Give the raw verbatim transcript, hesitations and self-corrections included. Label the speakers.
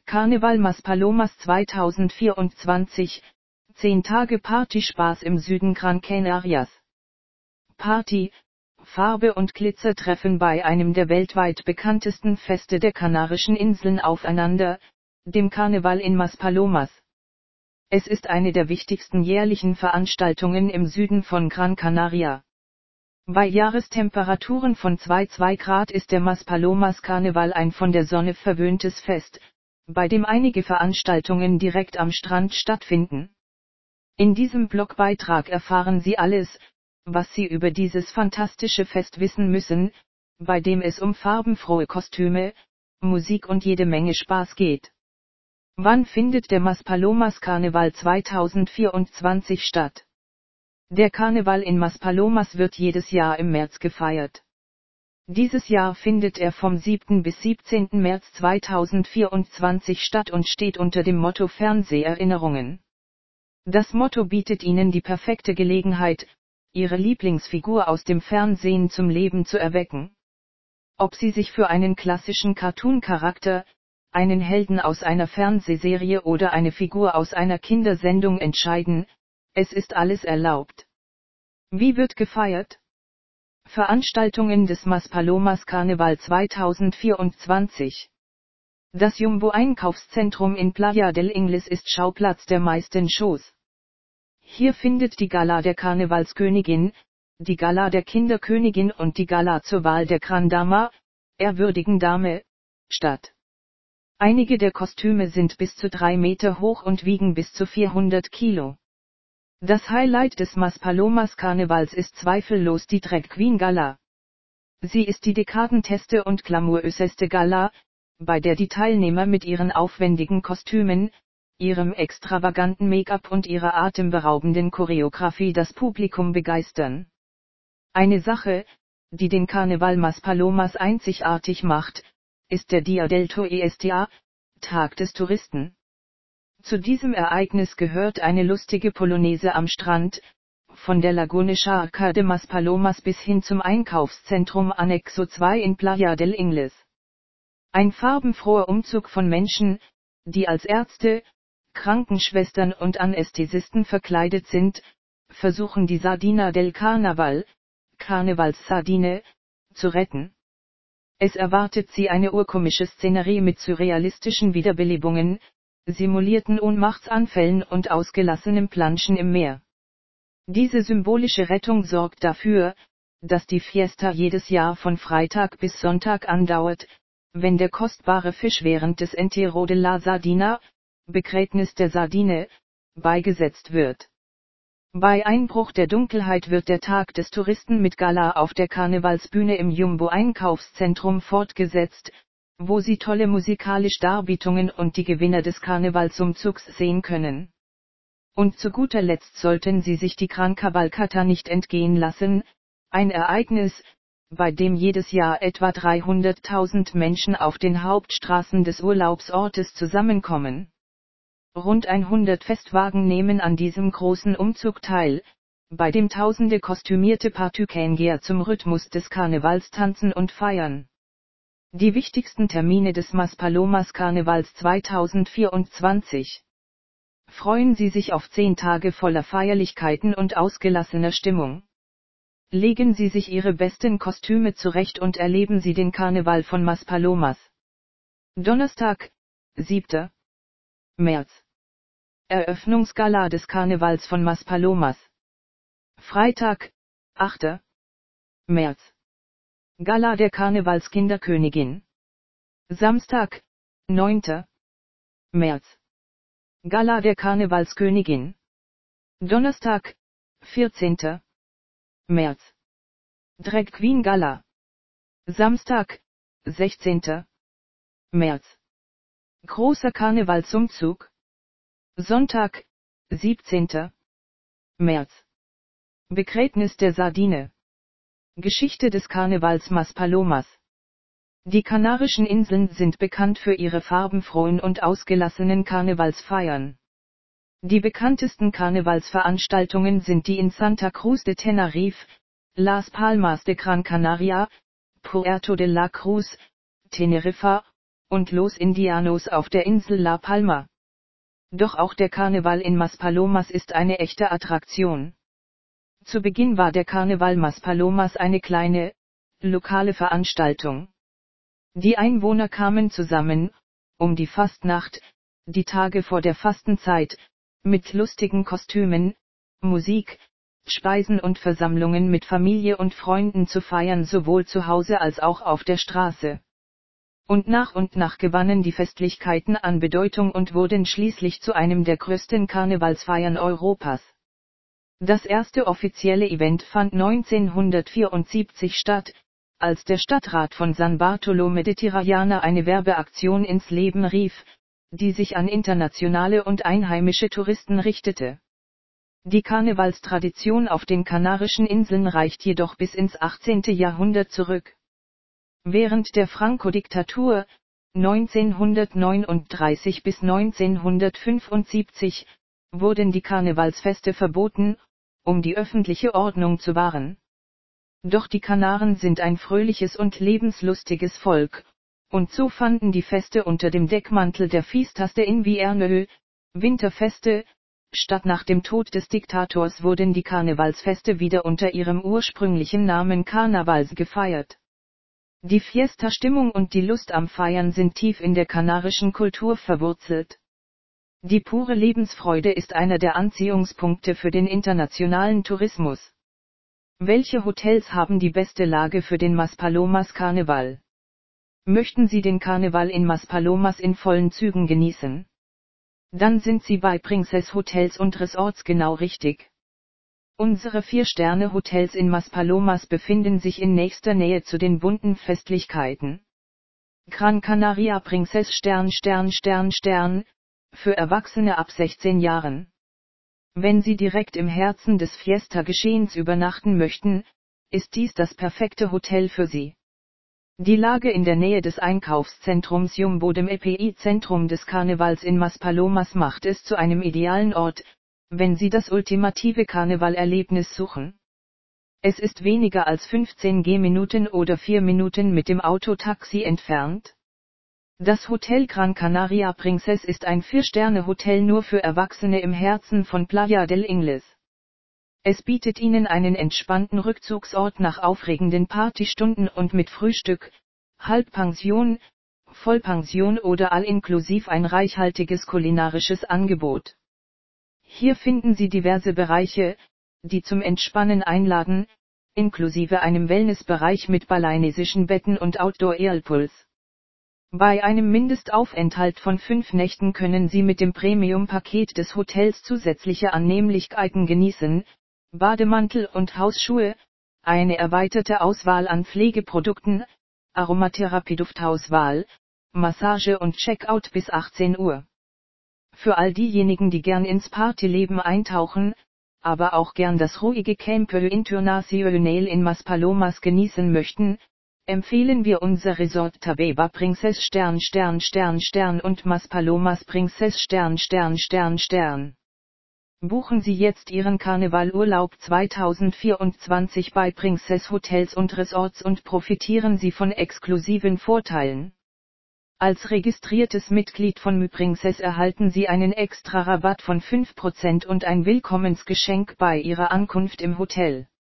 Speaker 1: Karneval Maspalomas zweitausendvierundzwanzig, zehn Tage Partyspaß im Süden Gran Canarias. Party, Farbe und Glitzer treffen bei einem der weltweit bekanntesten Feste der Kanarischen Inseln aufeinander, dem Karneval in Maspalomas. Es ist eine der wichtigsten jährlichen Veranstaltungen im Süden von Gran Canaria. Bei Jahrestemperaturen von zwei Komma zwei Grad ist der Maspalomas Karneval ein von der Sonne verwöhntes Fest, bei dem einige Veranstaltungen direkt am Strand stattfinden. In diesem Blogbeitrag erfahren Sie alles, was Sie über dieses fantastische Fest wissen müssen, bei dem es um farbenfrohe Kostüme, Musik und jede Menge Spaß geht. Wann findet der Maspalomas Karneval zweitausendvierundzwanzig statt? Der Karneval in Maspalomas wird jedes Jahr im März gefeiert. Dieses Jahr findet er vom siebten bis siebzehnten März zweitausendvierundzwanzig statt und steht unter dem Motto Fernseherinnerungen. Das Motto bietet Ihnen die perfekte Gelegenheit, Ihre Lieblingsfigur aus dem Fernsehen zum Leben zu erwecken. Ob Sie sich für einen klassischen Cartoon-Charakter, einen Helden aus einer Fernsehserie oder eine Figur aus einer Kindersendung entscheiden, es ist alles erlaubt. Wie wird gefeiert? Veranstaltungen des Maspalomas Karneval zweitausendvierundzwanzig. Das Jumbo-Einkaufszentrum in Playa del Ingles ist Schauplatz der meisten Shows. Hier findet die Gala der Karnevalskönigin, die Gala der Kinderkönigin und die Gala zur Wahl der Gran Dama, ehrwürdigen Dame, statt. Einige der Kostüme sind bis zu drei Meter hoch und wiegen bis zu vierhundert Kilo. Das Highlight des Maspalomas Karnevals ist zweifellos die Drag Queen Gala. Sie ist die dekadenteste und glamouröseste Gala, bei der die Teilnehmer mit ihren aufwendigen Kostümen, ihrem extravaganten Make-up und ihrer atemberaubenden Choreografie das Publikum begeistern. Eine Sache, die den Karneval Maspalomas einzigartig macht, ist der Dia del Turista, Tag des Touristen. Zu diesem Ereignis gehört eine lustige Polonaise am Strand, von der Lagune Charca de Maspalomas bis hin zum Einkaufszentrum Anexo zwei in Playa del Ingles. Ein farbenfroher Umzug von Menschen, die als Ärzte, Krankenschwestern und Anästhesisten verkleidet sind, versuchen die Sardina del Carnaval, Karnevalssardine, zu retten. Es erwartet sie eine urkomische Szenerie mit surrealistischen Wiederbelebungen, simulierten Ohnmachtsanfällen und ausgelassenem Planschen im Meer. Diese symbolische Rettung sorgt dafür, dass die Fiesta jedes Jahr von Freitag bis Sonntag andauert, wenn der kostbare Fisch während des Entierro de la Sardina, Begräbnis der Sardine, beigesetzt wird. Bei Einbruch der Dunkelheit wird der Tag des Touristen mit Gala auf der Karnevalsbühne im Jumbo-Einkaufszentrum fortgesetzt, wo Sie tolle musikalische Darbietungen und die Gewinner des Karnevalsumzugs sehen können. Und zu guter Letzt sollten Sie sich die Gran Cavalcata nicht entgehen lassen, ein Ereignis, bei dem jedes Jahr etwa dreihunderttausend Menschen auf den Hauptstraßen des Urlaubsortes zusammenkommen. Rund hundert Festwagen nehmen an diesem großen Umzug teil, bei dem tausende kostümierte Partykänger zum Rhythmus des Karnevals tanzen und feiern. Die wichtigsten Termine des Maspalomas Karnevals zweitausendvierundzwanzig. Freuen Sie sich auf zehn Tage voller Feierlichkeiten und ausgelassener Stimmung. Legen Sie sich Ihre besten Kostüme zurecht und erleben Sie den Karneval von Maspalomas. Donnerstag, siebter März. Eröffnungsgala des Karnevals von Maspalomas. Freitag, achter März. Gala der Karnevalskinderkönigin. Samstag, neunter März. Gala der Karnevalskönigin. Donnerstag, vierzehnter März. Drag Queen Gala. Samstag, sechzehnter März. Großer Karnevalsumzug. Sonntag, siebzehnter März. Begräbnis der Sardine. Geschichte des Karnevals Maspalomas. Die Kanarischen Inseln sind bekannt für ihre farbenfrohen und ausgelassenen Karnevalsfeiern. Die bekanntesten Karnevalsveranstaltungen sind die in Santa Cruz de Tenerife, Las Palmas de Gran Canaria, Puerto de la Cruz, Teneriffa und Los Indianos auf der Insel La Palma. Doch auch der Karneval in Maspalomas ist eine echte Attraktion. Zu Beginn war der Karneval Maspalomas eine kleine, lokale Veranstaltung. Die Einwohner kamen zusammen, um die Fastnacht, die Tage vor der Fastenzeit, mit lustigen Kostümen, Musik, Speisen und Versammlungen mit Familie und Freunden zu feiern, sowohl zu Hause als auch auf der Straße. Und nach und nach gewannen die Festlichkeiten an Bedeutung und wurden schließlich zu einem der größten Karnevalsfeiern Europas. Das erste offizielle Event fand neunzehnhundertvierundsiebzig statt, als der Stadtrat von San Bartolomé de Tirajana eine Werbeaktion ins Leben rief, die sich an internationale und einheimische Touristen richtete. Die Karnevalstradition auf den Kanarischen Inseln reicht jedoch bis ins achtzehnte Jahrhundert zurück. Während der Franco-Diktatur, neunzehnhundertneununddreißig bis neunzehnhundertfünfundsiebzig, wurden die Karnevalsfeste verboten, um die öffentliche Ordnung zu wahren. Doch die Kanaren sind ein fröhliches und lebenslustiges Volk, und so fanden die Feste unter dem Deckmantel der Fiestas de Invierno, Winterfeste, statt. Nach dem Tod des Diktators wurden die Karnevalsfeste wieder unter ihrem ursprünglichen Namen Carnavals gefeiert. Die Fiesta-Stimmung und die Lust am Feiern sind tief in der kanarischen Kultur verwurzelt. Die pure Lebensfreude ist einer der Anziehungspunkte für den internationalen Tourismus. Welche Hotels haben die beste Lage für den Maspalomas Karneval? Möchten Sie den Karneval in Maspalomas in vollen Zügen genießen? Dann sind Sie bei Princess Hotels und Resorts genau richtig. Unsere Vier-Sterne-Hotels in Maspalomas befinden sich in nächster Nähe zu den bunten Festlichkeiten. Gran Canaria Princess Stern Stern Stern Stern, für Erwachsene ab sechzehn Jahren. Wenn Sie direkt im Herzen des Fiesta-Geschehens übernachten möchten, ist dies das perfekte Hotel für Sie. Die Lage in der Nähe des Einkaufszentrums Jumbo dem Epizentrum des Karnevals in Maspalomas macht es zu einem idealen Ort, wenn Sie das ultimative Karnevalerlebnis suchen. Es ist weniger als fünfzehn Gehminuten oder vier Minuten mit dem Autotaxi entfernt. Das Hotel Gran Canaria Princess ist ein Vier-Sterne-Hotel nur für Erwachsene im Herzen von Playa del Ingles. Es bietet Ihnen einen entspannten Rückzugsort nach aufregenden Partystunden und mit Frühstück, Halbpension, Vollpension oder all-inklusiv ein reichhaltiges kulinarisches Angebot. Hier finden Sie diverse Bereiche, die zum Entspannen einladen, inklusive einem Wellnessbereich mit balinesischen Betten und Outdoor-Whirlpools. Bei einem Mindestaufenthalt von fünf Nächten können Sie mit dem Premium-Paket des Hotels zusätzliche Annehmlichkeiten genießen, Bademantel und Hausschuhe, eine erweiterte Auswahl an Pflegeprodukten, Aromatherapie-Duftauswahl, Massage und Checkout bis achtzehn Uhr. Für all diejenigen, die gern ins Partyleben eintauchen, aber auch gern das ruhige Campo Internacional in Maspalomas genießen möchten, empfehlen wir unser Resort Tabeba Princess Stern Stern Stern Stern und Maspalomas Princess Stern Stern Stern Stern. Buchen Sie jetzt Ihren Karnevalurlaub zweitausendvierundzwanzig bei Princess Hotels und Resorts und profitieren Sie von exklusiven Vorteilen. Als registriertes Mitglied von MyPrincess erhalten Sie einen extra Rabatt von fünf Prozent und ein Willkommensgeschenk bei Ihrer Ankunft im Hotel.